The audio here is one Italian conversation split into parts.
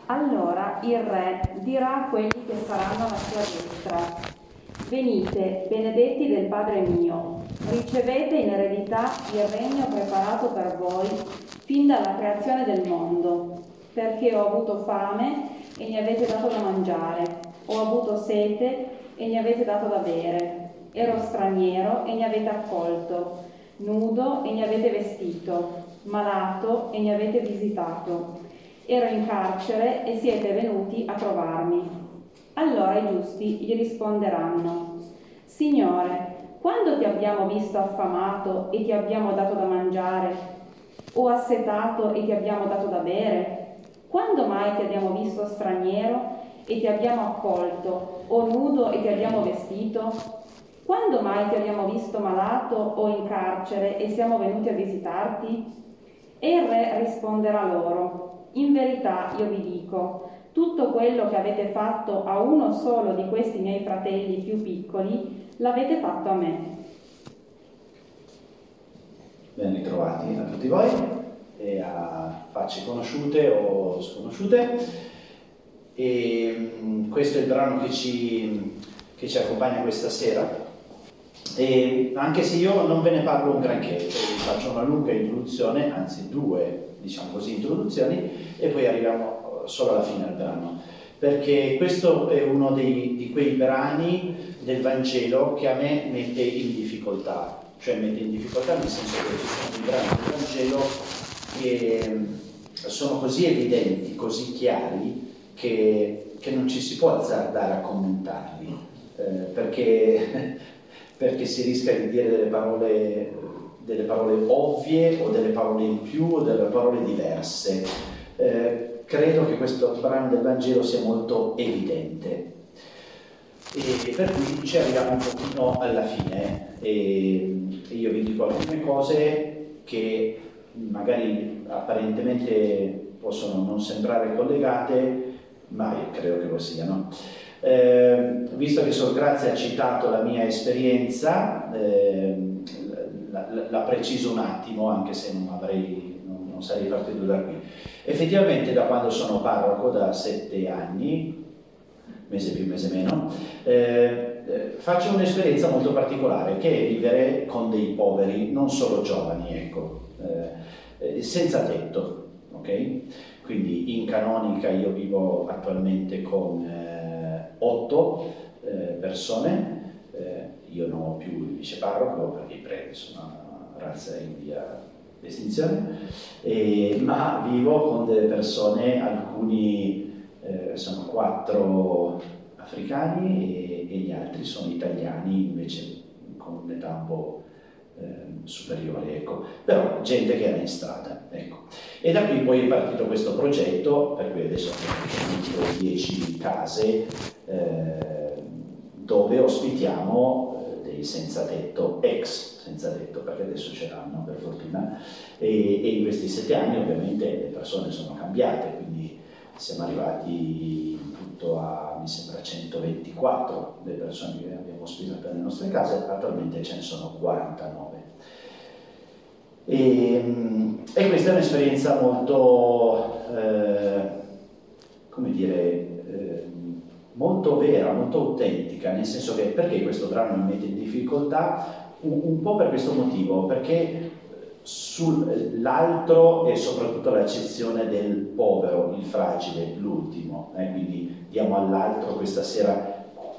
Allora il re dirà a quelli che saranno alla sua destra: venite, benedetti del Padre mio, ricevete in eredità il regno preparato per voi fin dalla creazione del mondo, perché ho avuto fame e mi avete dato da mangiare, ho avuto sete e mi avete dato da bere, ero straniero e mi avete accolto, nudo e mi avete vestito, malato e mi avete visitato, ero in carcere e siete venuti a trovarmi. Allora i giusti gli risponderanno: Signore, quando ti abbiamo visto affamato e ti abbiamo dato da mangiare, o assetato e ti abbiamo dato da bere? Quando mai ti abbiamo visto straniero e ti abbiamo accolto, o nudo e ti abbiamo vestito? Quando mai ti abbiamo visto malato o in carcere e siamo venuti a visitarti? E il re risponderà loro: in verità io vi dico, tutto quello che avete fatto a uno solo di questi miei fratelli più piccoli, l'avete fatto a me. Ben ritrovati a tutti voi e a facce conosciute o sconosciute. Questo è il brano che ci accompagna questa sera. E anche se io non ve ne parlo un granché, vi faccio una lunga introduzione, anzi due, diciamo così, introduzioni, e poi arriviamo solo alla fine del brano, perché questo è uno di quei brani del Vangelo che a me mette in difficoltà, cioè mette in difficoltà nel senso che ci sono dei brani del Vangelo che sono così evidenti, così chiari, che non ci si può azzardare a commentarli, perché si rischia di dire delle parole ovvie o delle parole in più o delle parole diverse. Credo che questo brano del Vangelo sia molto evidente e per cui ci arriviamo un pochino alla fine e io vi dico alcune cose che magari apparentemente possono non sembrare collegate, ma io credo che lo siano. Visto che Sor Grazia ha citato la mia esperienza, la preciso un attimo, anche se non sarei partito da qui. Effettivamente da quando sono parroco, da 7 anni, mese più, mese meno, faccio un'esperienza molto particolare, che è vivere con dei poveri, non solo giovani, ecco, senza tetto, ok? Quindi in canonica io vivo attualmente con 8 persone, io non ho più il viceparroco perché i preti sono una razza in via di estinzione, ma vivo con delle persone, alcuni sono 4 africani e gli altri sono italiani invece con un'età un po' superiore, ecco, però gente che era in strada, ecco. E da qui poi è partito questo progetto, per cui adesso abbiamo 10 case dove ospitiamo dei senza tetto, ex senza tetto, perché adesso ce l'hanno per fortuna, e in questi 7 anni ovviamente le persone sono cambiate, quindi siamo arrivati in tutto a, mi sembra, 124 le persone che abbiamo ospitato nelle nostre case, attualmente ce ne sono 49. E questa è un'esperienza molto, come dire, molto vera, molto autentica, nel senso che perché questo brano mi mette in difficoltà? Un po' per questo motivo, perché sull'altro e soprattutto l'accezione del povero, il fragile, l'ultimo, quindi diamo all'altro questa sera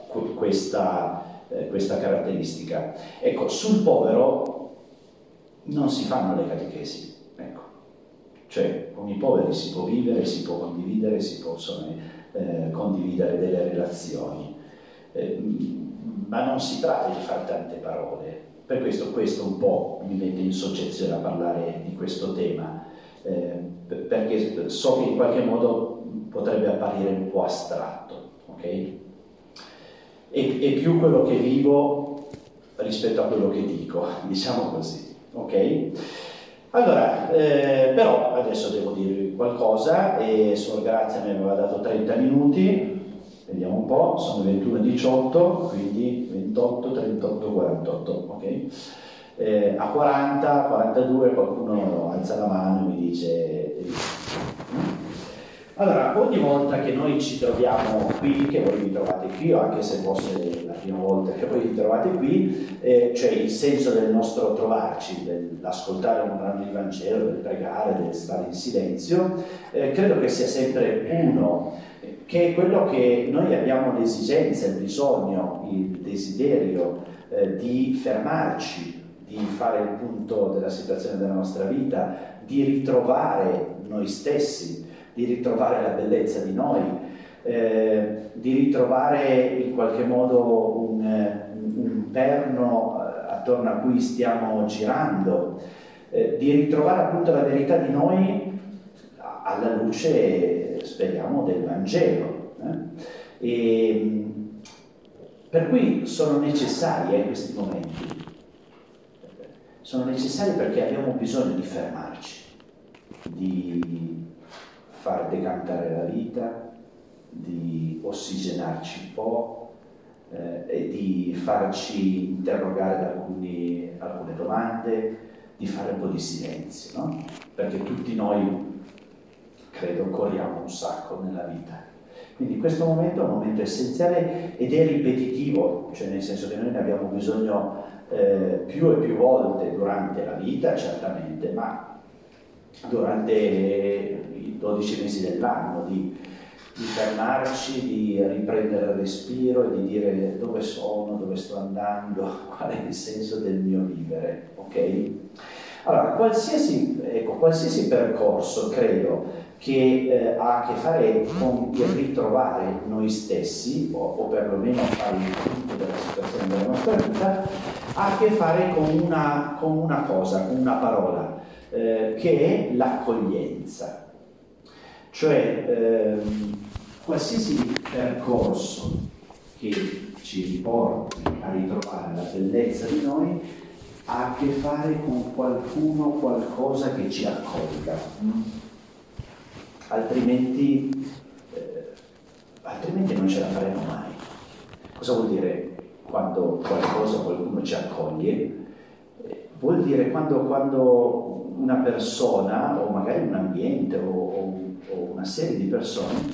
questa caratteristica. Ecco, sul povero non si fanno le catechesi, ecco. Cioè con i poveri si può vivere, si può condividere, si possono condividere delle relazioni, ma non si tratta di fare tante parole. Per questo un po' mi mette in soggezione a parlare di questo tema, perché so che in qualche modo potrebbe apparire un po' astratto, ok? E più quello che vivo rispetto a quello che dico, diciamo così, ok? Allora, però adesso devo dirvi qualcosa e Sor Grazia mi aveva dato 30 minuti, vediamo un po', sono 21:18, quindi 28, 38, 48, ok? A 40, 42 qualcuno alza la mano e mi dice Allora, ogni volta che noi ci troviamo qui, che voi vi trovate qui, o anche se fosse la prima volta che voi vi trovate qui, cioè il senso del nostro trovarci, dell'ascoltare un brano di Vangelo, del pregare, del stare in silenzio, credo che sia sempre uno, che è quello che noi abbiamo l'esigenza, il bisogno, il desiderio di fermarci, di fare il punto della situazione della nostra vita, di ritrovare noi stessi, di ritrovare la bellezza di noi, di ritrovare in qualche modo un perno attorno a cui stiamo girando, di ritrovare appunto la verità di noi alla luce, speriamo, del Vangelo. E per cui sono necessari questi momenti. Sono necessari perché abbiamo bisogno di fermarci, di far decantare la vita, di ossigenarci un po' e di farci interrogare da alcune domande, di fare un po' di silenzio, no? Perché tutti noi, credo, corriamo un sacco nella vita. Quindi questo momento è un momento essenziale ed è ripetitivo, cioè nel senso che noi ne abbiamo bisogno più e più volte durante la vita, certamente, ma durante i 12 mesi dell'anno, di fermarci, di riprendere il respiro e di dire dove sono, dove sto andando, qual è il senso del mio vivere, ok? Allora, qualsiasi percorso, credo, che ha a che fare con il ritrovare noi stessi, o perlomeno fare il punto della situazione della nostra vita, ha a che fare con una cosa, con una parola, che è l'accoglienza. Cioè, qualsiasi percorso che ci riporti a ritrovare la bellezza di noi ha a che fare con qualcuno, qualcosa che ci accolga. Altrimenti non ce la faremo mai. Cosa vuol dire quando qualcuno ci accoglie? Vuol dire quando una persona, o magari un ambiente, o una serie di persone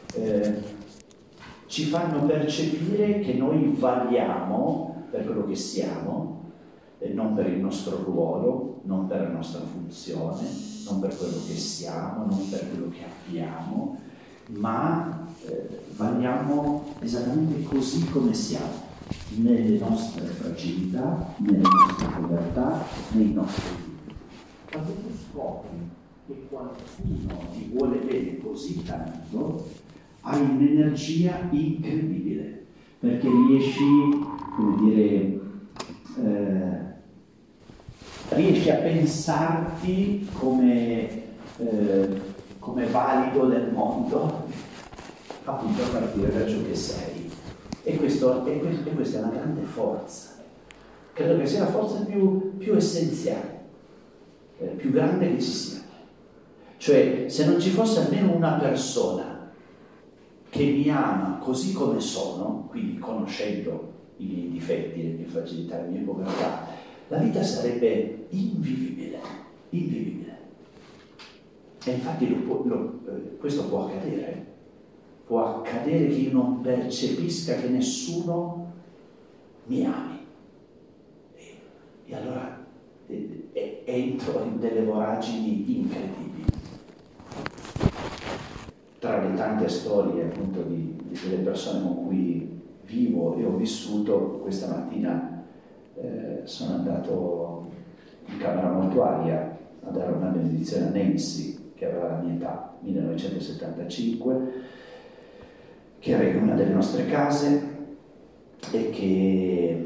ci fanno percepire che noi valiamo per quello che siamo, non per il nostro ruolo, non per la nostra funzione, non per quello che siamo, non per quello che abbiamo, ma valiamo esattamente così come siamo, nelle nostre fragilità, nelle nostre povertà, nei nostri limiti. Quando tu scopri che qualcuno ti vuole bene così tanto, hai un'energia incredibile, perché riesci, riesci a pensarti come valido nel mondo, appunto a partire da ciò che sei. E questa è una grande forza. Credo che sia la forza più essenziale, più grande che ci sia. Cioè, se non ci fosse almeno una persona che mi ama così come sono, quindi conoscendo i miei difetti, le mie fragilità, le mie povertà, la vita sarebbe invivibile. E infatti questo può accadere. Può accadere che io non percepisca che nessuno mi ami. E allora entro in delle voragini incredibili. Tra le tante storie appunto di delle persone con cui vivo e ho vissuto, questa mattina sono andato in camera mortuaria a dare una benedizione a Nancy, che aveva la mia età, 1975, che era in una delle nostre case e che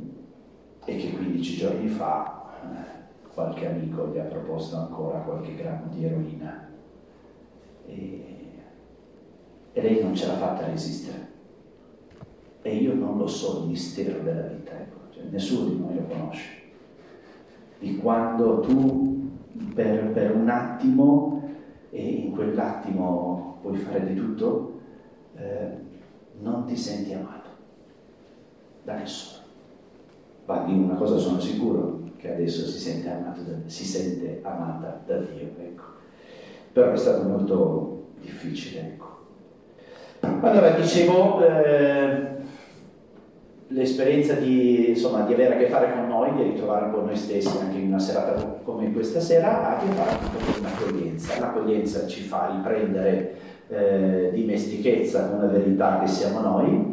15 giorni fa qualche amico gli ha proposto ancora qualche grammo di eroina e lei non ce l'ha fatta resistere. E io non lo so il mistero della vita, ecco. Cioè, nessuno di noi lo conosce. Di quando tu per un attimo, e in quell'attimo puoi fare di tutto, non ti senti amato da nessuno. Ma di una cosa sono sicuro, che adesso si sente amata da Dio, ecco. Però è stato molto difficile, ecco. Allora, dicevo, l'esperienza di avere a che fare con noi, di ritrovare un po' noi stessi anche in una serata come questa sera, ha a che fare con un'accoglienza. L'accoglienza ci fa riprendere dimestichezza con la verità che siamo noi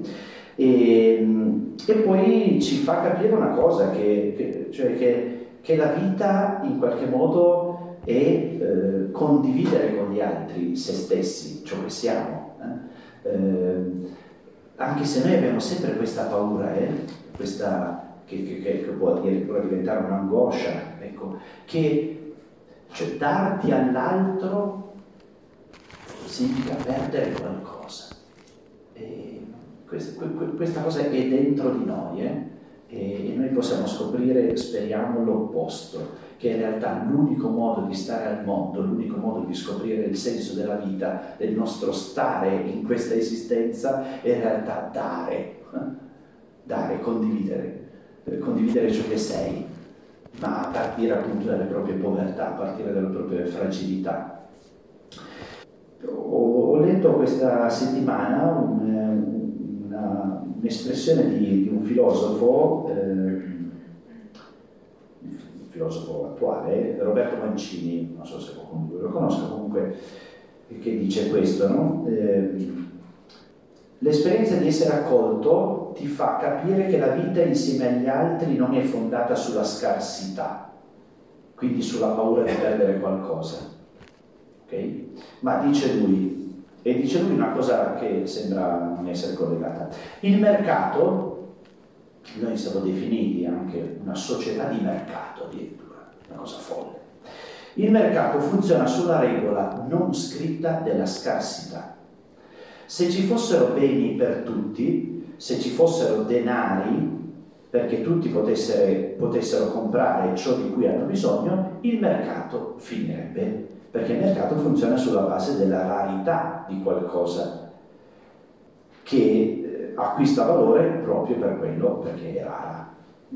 e poi ci fa capire una cosa, che la vita in qualche modo è condividere con gli altri se stessi, ciò che siamo. Anche se noi abbiamo sempre questa paura, questa, che può diventare un'angoscia, ecco, cioè darti all'altro significa perdere qualcosa. Questa cosa è dentro di noi, e noi possiamo scoprire, speriamo, l'opposto, che in realtà l'unico modo di stare al mondo, l'unico modo di scoprire il senso della vita, del nostro stare in questa esistenza, è in realtà dare, condividere ciò che sei, ma a partire appunto dalle proprie povertà, a partire dalle proprie fragilità. Ho letto questa settimana un'espressione di un filosofo attuale, Roberto Mancini, non so se qualcuno lo conosca, comunque, che dice questo, no? L'esperienza di essere accolto ti fa capire che la vita insieme agli altri non è fondata sulla scarsità, quindi sulla paura di perdere qualcosa, ok? Ma dice lui una cosa che sembra non essere collegata. Il mercato, noi siamo definiti anche una società di mercato, addirittura, una cosa folle. Il mercato funziona sulla regola non scritta della scarsità. Se ci fossero beni per tutti, se ci fossero denari perché tutti potessero comprare ciò di cui hanno bisogno, il mercato finirebbe, perché il mercato funziona sulla base della rarità di qualcosa che acquista valore proprio per quello, perché è rara.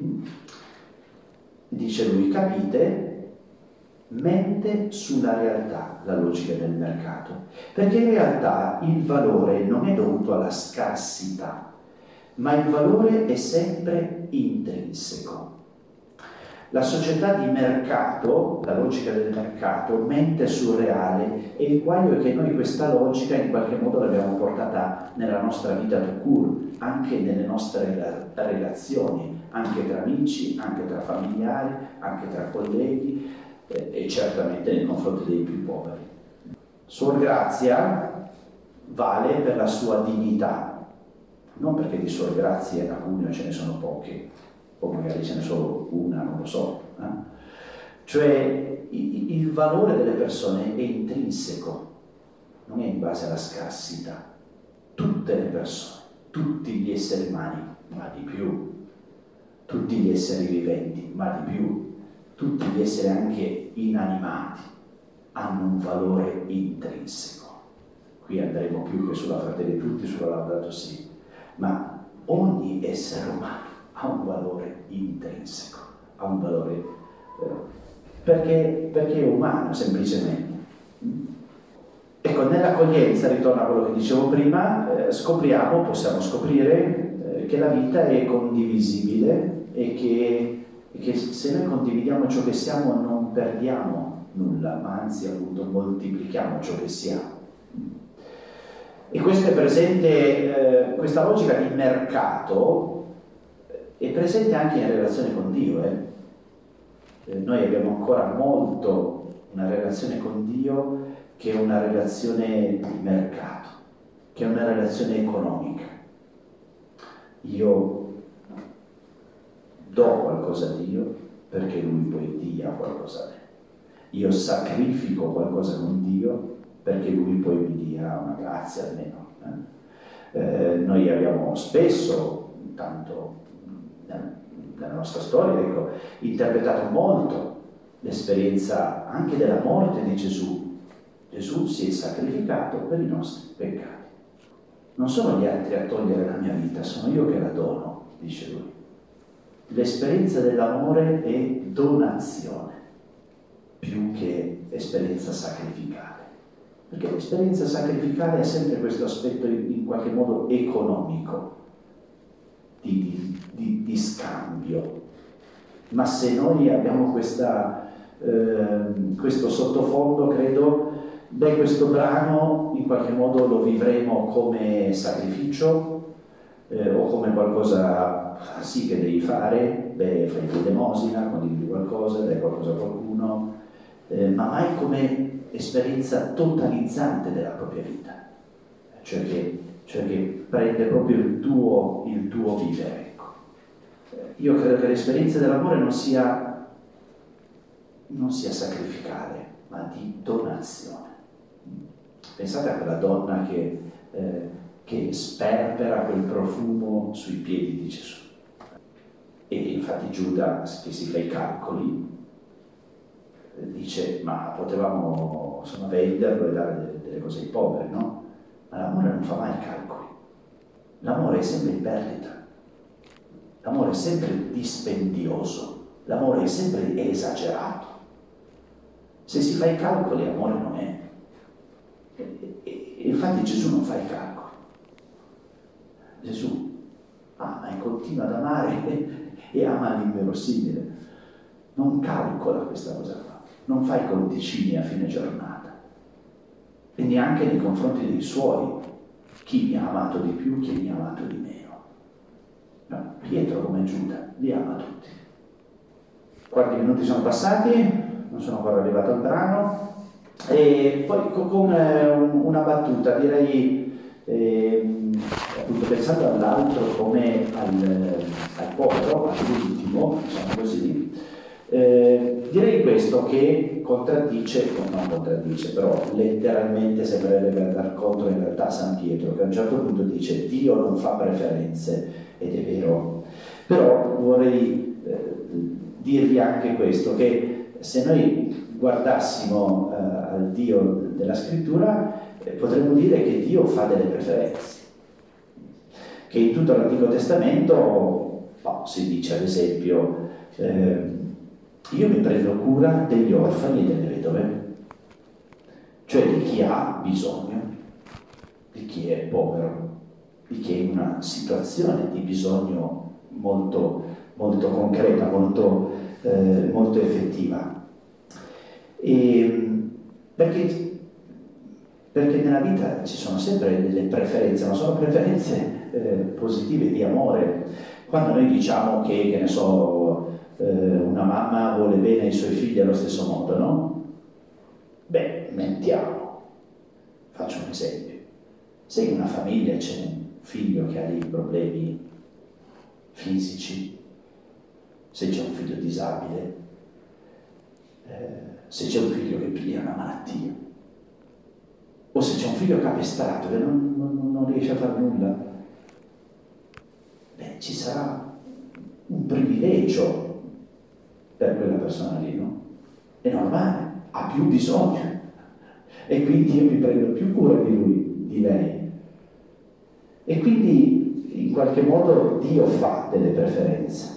Dice lui, capite? Mente sulla realtà la logica del mercato, perché in realtà il valore non è dovuto alla scarsità, ma il valore è sempre intrinseco. La società di mercato, la logica del mercato, mente sul reale, e il guaio è che noi questa logica in qualche modo l'abbiamo portata nella nostra vita tout court, anche nelle nostre relazioni, anche tra amici, anche tra familiari, anche tra colleghi, e certamente nei confronti dei più poveri. Suor Grazia vale per la sua dignità, non perché di Suor Grazie a Cuneo ce ne sono poche, o magari ce n'è solo una, non lo so. Cioè il valore delle persone è intrinseco, non è in base alla scarsità. Tutte le persone, tutti gli esseri umani, ma di più, tutti gli esseri viventi, ma di più, tutti gli esseri anche inanimati hanno un valore intrinseco. Qui andremo più che sulla Fratelli Tutti, sulla Laudato Si, ma ogni essere umano ha un valore intrinseco, ha un valore perché è umano, semplicemente. Ecco, nell'accoglienza, ritorno a quello che dicevo prima, possiamo scoprire che la vita è condivisibile e che se noi condividiamo ciò che siamo non perdiamo nulla, ma anzi appunto moltiplichiamo ciò che siamo. E questo è presente, questa logica di mercato è presente anche in relazione con Dio. Noi abbiamo ancora molto una relazione con Dio che è una relazione di mercato, che è una relazione economica. Io do qualcosa a Dio perché Lui poi dia qualcosa a me. Io sacrifico qualcosa con Dio perché Lui poi mi dia una grazia almeno. Noi abbiamo spesso, tanto nella nostra storia, interpretato molto l'esperienza anche della morte di Gesù. Gesù si è sacrificato per i nostri peccati. Non sono gli altri a togliere la mia vita, sono io che la dono, dice lui. L'esperienza dell'amore è donazione, più che esperienza sacrificale. Perché l'esperienza sacrificale ha sempre questo aspetto in qualche modo economico, di scambio. Ma se noi abbiamo questo sottofondo, credo, questo brano in qualche modo lo vivremo come sacrificio o come qualcosa sì che devi fare, fai l'elemosina, condividi qualcosa, dai qualcosa a qualcuno, ma mai come esperienza totalizzante della propria vita, cioè che prende proprio il tuo vivere. Ecco. Io credo che l'esperienza dell'amore non sia sacrificale, ma di donazione. Pensate a quella donna che sperpera quel profumo sui piedi di Gesù. E infatti Giuda, che si fa i calcoli, dice: ma potevamo venderlo e dare delle cose ai poveri, no? Ma l'amore non fa mai calcoli. L'amore è sempre in perdita. L'amore è sempre dispendioso. L'amore è sempre esagerato. Se si fa i calcoli, amore non è. E infatti Gesù non fa i calcoli. Gesù ama e continua ad amare e ama l'inverosimile. Non calcola questa cosa qua. Non fa i conticini a fine giornata. E neanche nei confronti dei suoi. Chi mi ha amato di più, chi mi ha amato di meno. No, Pietro come Giuda li ama tutti. Quanti minuti sono passati? Non sono ancora arrivato al brano. E poi con una battuta direi, appunto pensando all'altro come al povero, all'ultimo, diciamo così, direi questo che non contraddice, però letteralmente sembrerebbe andare contro in realtà San Pietro, che a un certo punto dice: Dio non fa preferenze, ed è vero. Però vorrei dirvi anche questo, che se noi guardassimo al Dio della Scrittura, potremmo dire che Dio fa delle preferenze, che in tutto l'Antico Testamento si dice ad esempio: io mi prendo cura degli orfani e delle vedove, cioè di chi ha bisogno, di chi è povero, di chi è in una situazione di bisogno molto, molto concreta, molto effettiva. Perché nella vita ci sono sempre delle preferenze, ma sono preferenze positive di amore. Quando noi diciamo che ne so, una mamma vuole bene ai suoi figli allo stesso modo, no? Mentiamo. Faccio un esempio. Se in una famiglia c'è un figlio che ha dei problemi fisici, se c'è un figlio disabile, se c'è un figlio che piglia una malattia, o se c'è un figlio capestrato che non riesce a fare nulla, ci sarà un privilegio per quella persona lì, no? È normale, ha più bisogno e quindi io mi prendo più cura di lui, di lei. E quindi in qualche modo Dio fa delle preferenze.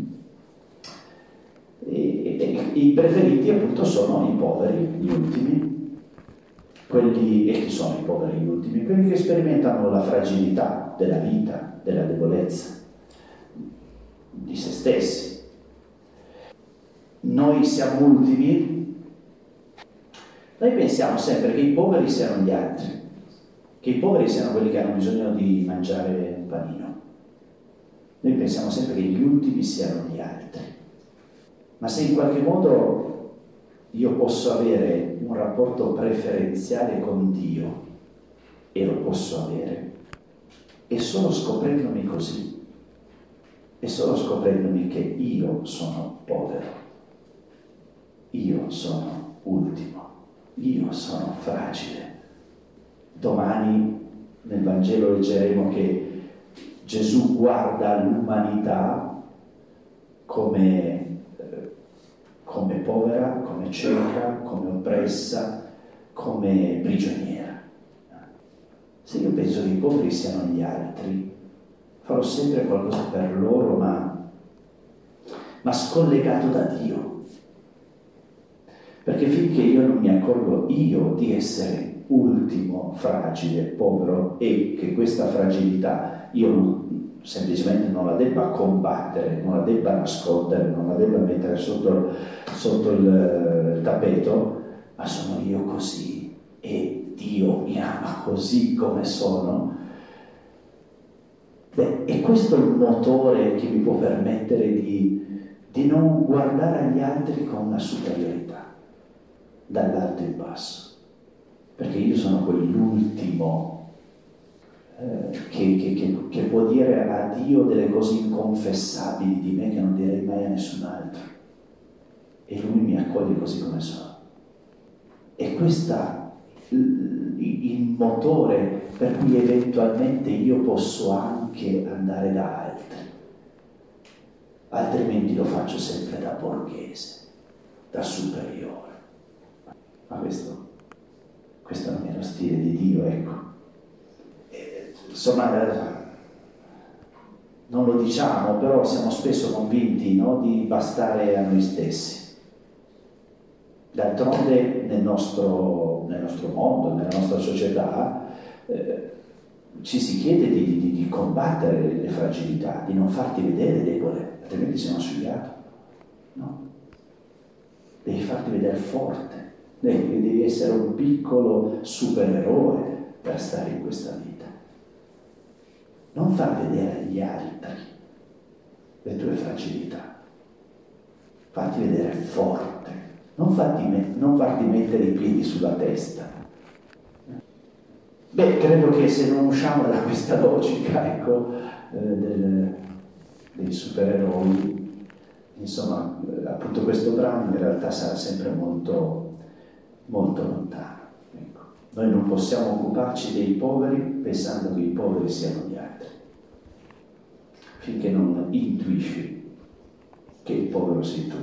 E i preferiti appunto sono i poveri, gli ultimi, e chi sono i poveri, gli ultimi? Quelli che sperimentano la fragilità della vita, della debolezza, di se stessi. Noi siamo ultimi, noi pensiamo sempre che i poveri siano gli altri, che i poveri siano quelli che hanno bisogno di mangiare un panino. Noi pensiamo sempre che gli ultimi siano gli altri. Ma se in qualche modo io posso avere un rapporto preferenziale con Dio, e lo posso avere, è solo scoprendomi così, è solo scoprendomi che io sono povero, io sono ultimo, io sono fragile. Domani nel Vangelo leggeremo che Gesù guarda l'umanità come povera, come cieca, come oppressa, come prigioniera. Se io penso che i poveri siano gli altri, farò sempre qualcosa per loro, ma scollegato da Dio. Perché finché io non mi accorgo io di essere ultimo, fragile, povero, e che questa fragilità io semplicemente non la debba combattere, non la debba nascondere, non la debba mettere sotto il tappeto, ma sono io così e Dio mi ama così come sono. Beh, e questo è il motore che mi può permettere di non guardare agli altri con una superiorità, dall'alto in basso, perché io sono quell'ultimo che può dire a Dio delle cose inconfessabili di me che non direi mai a nessun altro, e Lui mi accoglie così come sono. E questo il motore per cui eventualmente io posso anche andare da altri, altrimenti lo faccio sempre da borghese, da superiore. Ma questo non è lo stile di Dio, ecco. Insomma, non lo diciamo, però siamo spesso convinti, no, di bastare a noi stessi. D'altronde nel nostro mondo, nella nostra società, ci si chiede di combattere le fragilità, di non farti vedere debole, altrimenti sei uno sfigato. No? Devi farti vedere forte, devi essere un piccolo supereroe per stare in questa vita. Non far vedere agli altri le tue fragilità, farti vedere forte, non farti mettere i piedi sulla testa. Beh, credo che se non usciamo da questa logica, ecco, dei supereroi, insomma, appunto questo brano in realtà sarà sempre molto, molto lontano. Ecco. Noi non possiamo occuparci dei poveri pensando che i poveri siano gli altri, finché non intuisci che il povero sei tu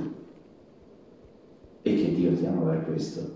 e che Dio ti ama per questo.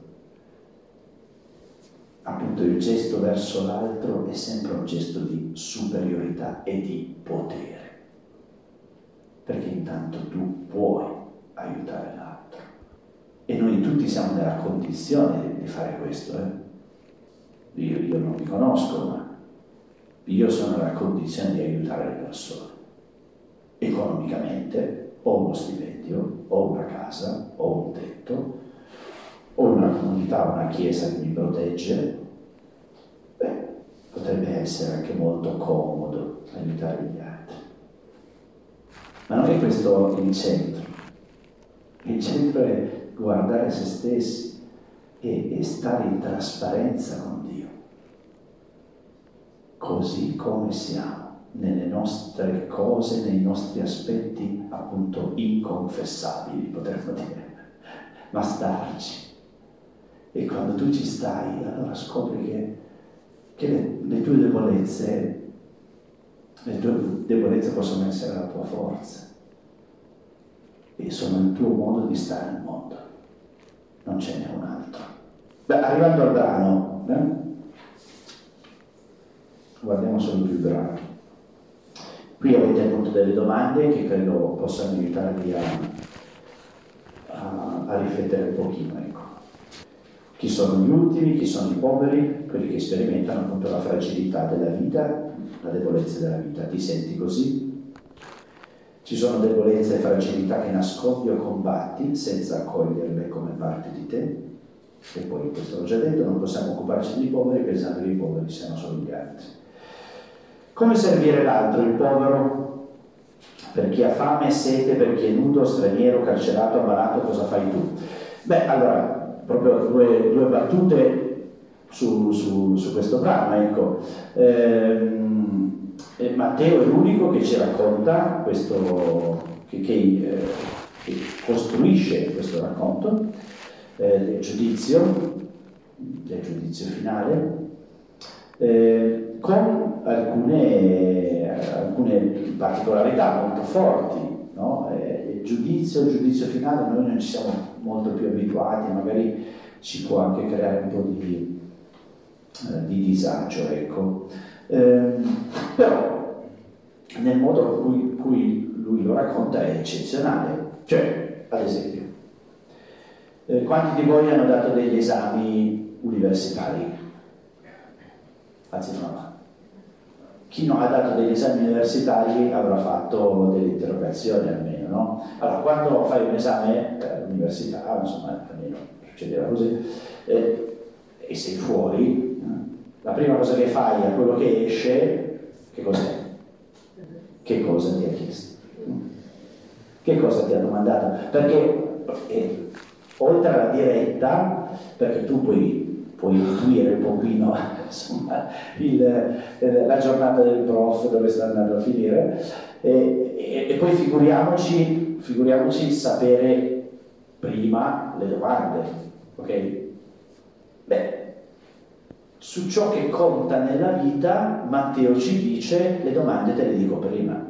Appunto il gesto verso l'altro è sempre un gesto di superiorità e di potere, perché intanto tu puoi aiutare l'altro e noi tutti siamo nella condizione di fare questo. Io non mi conosco, ma io sono nella condizione di aiutare le persone economicamente. Ho uno stipendio, ho una casa, ho un tetto, ho una comunità, una chiesa che mi protegge. Beh, potrebbe essere anche molto comodo aiutare gli altri. Ma non è questo il centro. Il centro è guardare se stessi e stare in trasparenza con Dio, così come siamo, nelle nostre cose, nei nostri aspetti appunto inconfessabili, potremmo dire, ma starci. E quando tu ci stai, allora scopri che le tue debolezze possono essere la tua forza e sono il tuo modo di stare nel mondo, non ce n'è un altro. Beh, arrivando al brano, guardiamo solo più il brano. Qui avete appunto delle domande che credo possano aiutarvi a riflettere un pochino, ecco. Chi sono gli ultimi, chi sono i poveri, quelli che sperimentano appunto la fragilità della vita, la debolezza della vita. Ti senti così? Ci sono debolezze e fragilità che nascondi o combatti senza accoglierle come parte di te. E poi, questo l'ho già detto, non possiamo occuparci dei poveri pensando che i poveri siano solo gli altri. Come servire l'altro, il povero? Per chi ha fame e sete, per chi è nudo, straniero, carcerato, ammalato, cosa fai tu? Beh, allora, proprio due battute su questo brano, ecco. Matteo è l'unico che ci racconta questo, che costruisce questo racconto del giudizio finale, con alcune particolarità molto forti, no? Il giudizio finale noi non ci siamo molto più abituati, magari ci può anche creare un po' di disagio, ecco. Però nel modo in cui lui lo racconta è eccezionale. Cioè, ad esempio, quanti di voi hanno dato degli esami universitari? anzi no, chi non ha dato degli esami universitari avrà fatto delle interrogazioni almeno, no? Allora, quando fai un esame all'università, insomma, almeno succedeva così, e sei fuori, la prima cosa che fai a quello che esce, che cos'è? Che cosa ti ha chiesto? Che cosa ti ha domandato? Perché oltre alla diretta, perché tu puoi intuire un pochino insomma, la giornata del prof dove sta andando a finire, e poi figuriamoci sapere prima le domande, ok? Beh, su ciò che conta nella vita Matteo ci dice le domande te le dico prima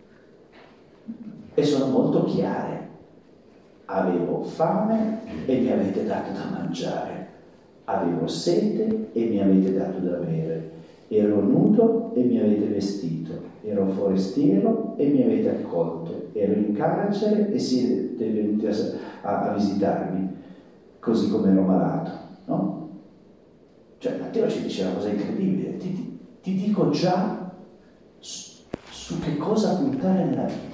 e sono molto chiare. Avevo fame e mi avete dato da mangiare, avevo sete e mi avete dato da bere, ero nudo e mi avete vestito, ero forestiero e mi avete accolto, ero in carcere e siete venuti a visitarmi, così come ero malato, no? Cioè Matteo ci dice una cosa incredibile, ti dico già su che cosa puntare nella vita.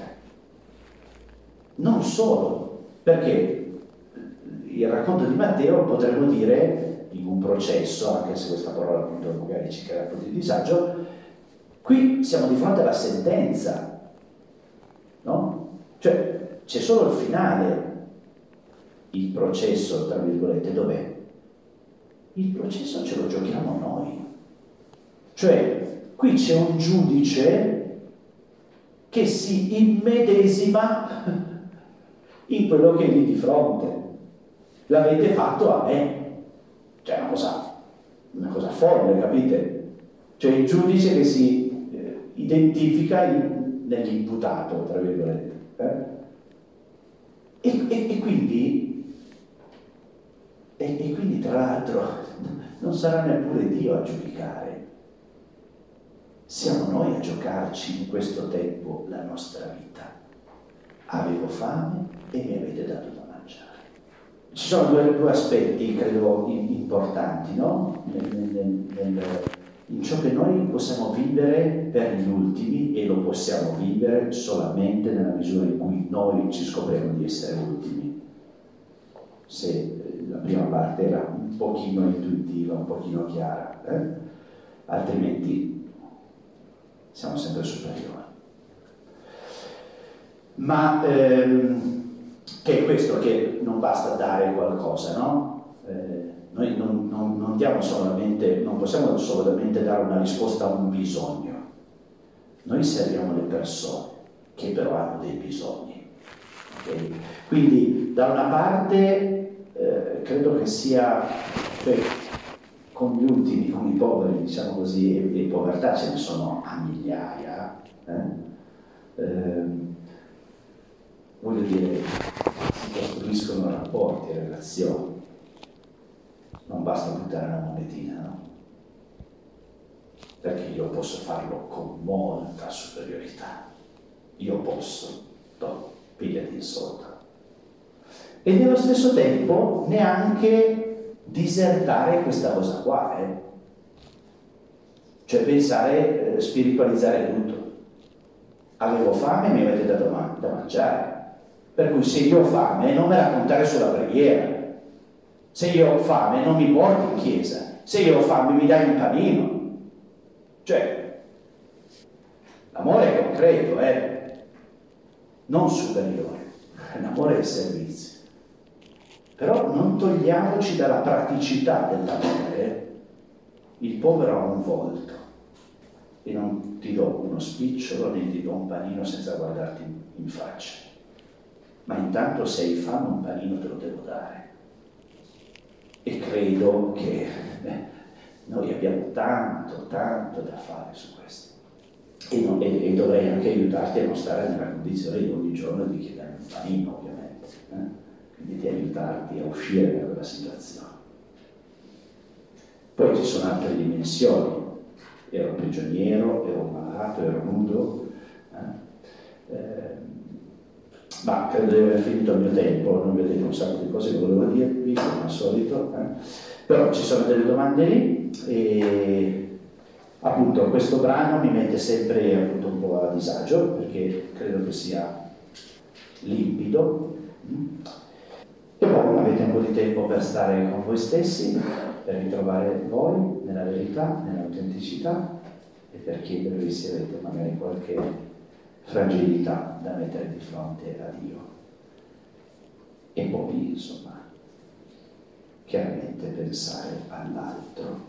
Non solo, perché il racconto di Matteo potremmo dire, in un processo, anche se questa parola appunto magari ci crea un po' di disagio, qui siamo di fronte alla sentenza, no? Cioè c'è solo il finale, il processo, tra virgolette, dov'è? Il processo ce lo giochiamo noi. Cioè, qui c'è un giudice che si immedesima in quello che è lì di fronte. L'avete fatto a me. Cioè, una cosa folle, capite? Cioè, il giudice che si identifica nell'imputato, tra virgolette. E quindi, tra l'altro, non sarà neppure Dio a giudicare. Siamo noi a giocarci in questo tempo la nostra vita. Avevo fame e mi avete dato da mangiare. Ci sono due aspetti, credo, importanti, no? In ciò che noi possiamo vivere per gli ultimi, e lo possiamo vivere solamente nella misura in cui noi ci scopriamo di essere ultimi. Se la prima parte era un pochino intuitiva, un pochino chiara, altrimenti siamo sempre superiori. Ma che è questo, che non basta dare qualcosa, no? Noi non diamo solamente, non possiamo solamente dare una risposta a un bisogno. Noi serviamo le persone che però hanno dei bisogni. Okay? Quindi da una parte credo che sia, cioè, con gli ultimi, con i poveri, diciamo così, e povertà ce ne sono a migliaia, voglio dire, si costruiscono rapporti, relazioni, non basta buttare una monetina, no? Perché io posso farlo con molta superiorità, io posso, pigliati il soldo. E nello stesso tempo neanche disertare questa cosa qua, cioè pensare, spiritualizzare tutto. Avevo fame e mi avete dato da mangiare, per cui se io ho fame non me la contare sulla preghiera, se io ho fame non mi porti in chiesa, se io ho fame mi dai un panino. Cioè l'amore è concreto, non superiore, l'amore è il servizio. Però non togliamoci dalla praticità dell'amore. Il povero ha un volto e non ti do uno spicciolo né ti do un panino senza guardarti in faccia, ma intanto se hai fame un panino te lo devo dare. E credo che noi abbiamo tanto da fare su questo, e dovrei anche aiutarti a non stare nella condizione di ogni giorno di chiedere un panino, ovviamente, quindi di aiutarti a uscire da quella situazione. Poi ci sono altre dimensioni, ero prigioniero, ero malato, ero nudo, ma credo di aver finito il mio tempo, non vedete un sacco di cose che volevo dirvi, come al solito, però ci sono delle domande lì, e Appunto, questo brano mi mette sempre appunto un po' a disagio, perché credo che sia limpido. E poi avete un po' di tempo per stare con voi stessi, per ritrovare voi nella verità, nell'autenticità, e per chiedervi se avete magari qualche fragilità da mettere di fronte a Dio. E poi, insomma, chiaramente pensare all'altro.